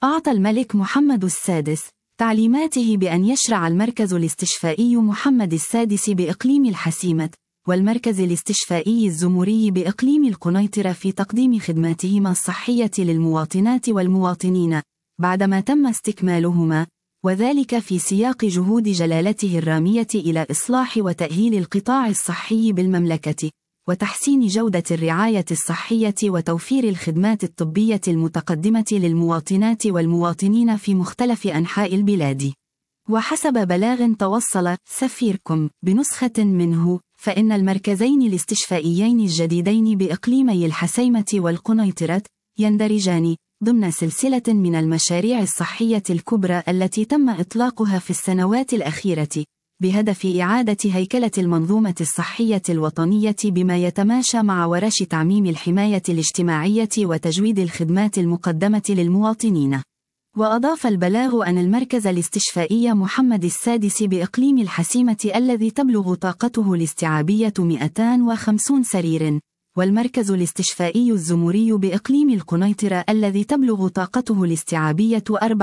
أعطى الملك محمد السادس تعليماته بأن يشرع المركز الاستشفائي محمد السادس بإقليم الحسيمة والمركز الاستشفائي الزمري بإقليم القنيطرة في تقديم خدماتهما الصحية للمواطنات والمواطنين بعدما تم استكمالهما، وذلك في سياق جهود جلالته الرامية إلى إصلاح وتأهيل القطاع الصحي بالمملكة، وتحسين جودة الرعاية الصحية وتوفير الخدمات الطبية المتقدمة للمواطنات والمواطنين في مختلف أنحاء البلاد. وحسب بلاغ توصل سفيركم بنسخة منه، فإن المركزين الاستشفائيين الجديدين بإقليمي الحسيمة والقنيطرة يندرجان ضمن سلسلة من المشاريع الصحية الكبرى التي تم إطلاقها في السنوات الأخيرة بهدف إعادة هيكلة المنظومة الصحية الوطنية بما يتماشى مع ورش تعميم الحماية الاجتماعية وتجويد الخدمات المقدمة للمواطنين. وأضاف البلاغ أن المركز الاستشفائي محمد السادس بإقليم الحسيمة الذي تبلغ طاقته الاستيعابية 250 سرير، والمركز الاستشفائي الزمري بإقليم القنيطرة الذي تبلغ طاقته الاستيعابية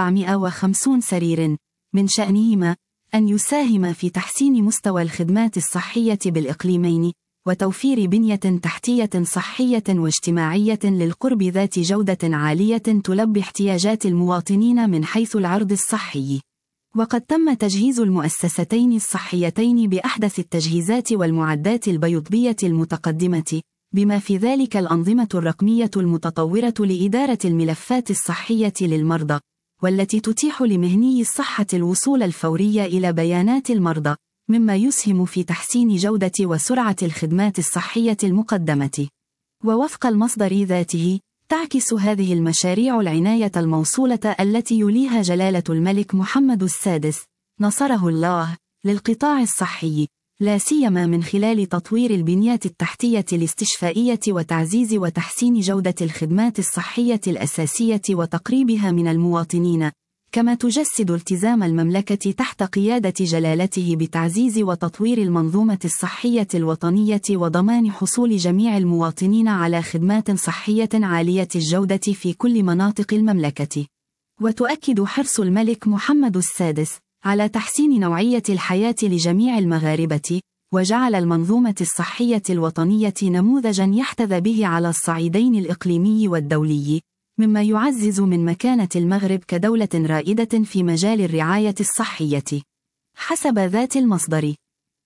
450 سرير، من شأنهما أن يساهم في تحسين مستوى الخدمات الصحية بالإقليمين، وتوفير بنية تحتية صحية واجتماعية للقرب ذات جودة عالية تلبي احتياجات المواطنين من حيث العرض الصحي. وقد تم تجهيز المؤسستين الصحيتين بأحدث التجهيزات والمعدات البيطرية المتقدمة، بما في ذلك الأنظمة الرقمية المتطورة لإدارة الملفات الصحية للمرضى، والتي تتيح لمهني الصحة الوصول الفوري إلى بيانات المرضى، مما يسهم في تحسين جودة وسرعة الخدمات الصحية المقدمة. ووفق المصدر ذاته، تعكس هذه المشاريع العناية الموصولة التي يوليها جلالة الملك محمد السادس نصره الله للقطاع الصحي، لا سيما من خلال تطوير البنيات التحتية الاستشفائية وتعزيز وتحسين جودة الخدمات الصحية الأساسية وتقريبها من المواطنين، كما تجسد التزام المملكة تحت قيادة جلالته بتعزيز وتطوير المنظومة الصحية الوطنية وضمان حصول جميع المواطنين على خدمات صحية عالية الجودة في كل مناطق المملكة. وتؤكد حرص الملك محمد السادس على تحسين نوعية الحياة لجميع المغاربة، وجعل المنظومة الصحية الوطنية نموذجاً يحتذى به على الصعيدين الإقليمي والدولي، مما يعزز من مكانة المغرب كدولة رائدة في مجال الرعاية الصحية. حسب ذات المصدر،